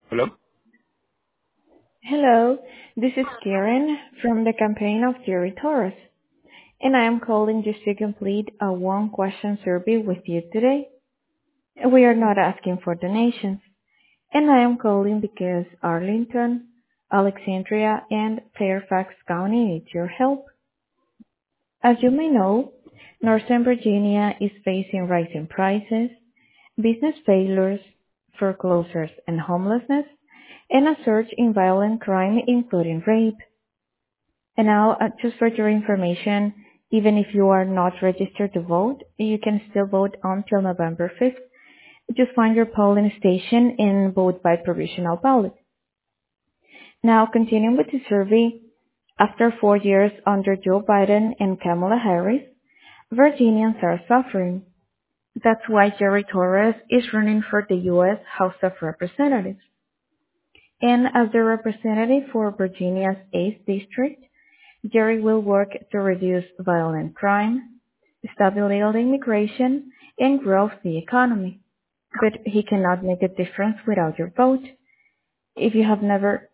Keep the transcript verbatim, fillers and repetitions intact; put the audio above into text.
Hello? Hello, this is Karen from the campaign of Jerry Torres, and I am calling just to complete a one-question survey with you today. We are not asking for donations, and I am calling because Arlington, Alexandria, and Fairfax County need your help. As you may know, Northern Virginia is facing rising prices, business failures, foreclosures and homelessness, and a surge in violent crime including rape. And now, uh, just for your information, even if you are not registered to vote, you can still vote until November fifth. Just find your polling station and vote by provisional ballot. Now, continuing with the survey, after four years under Joe Biden and Kamala Harris, Virginians are suffering. That's why Jerry Torres is running for the U S House of Representatives. And as the representative for Virginia's eighth District, Jerry will work to reduce violent crime, stabilize immigration, and grow the economy. But he cannot make a difference without your vote. If you have never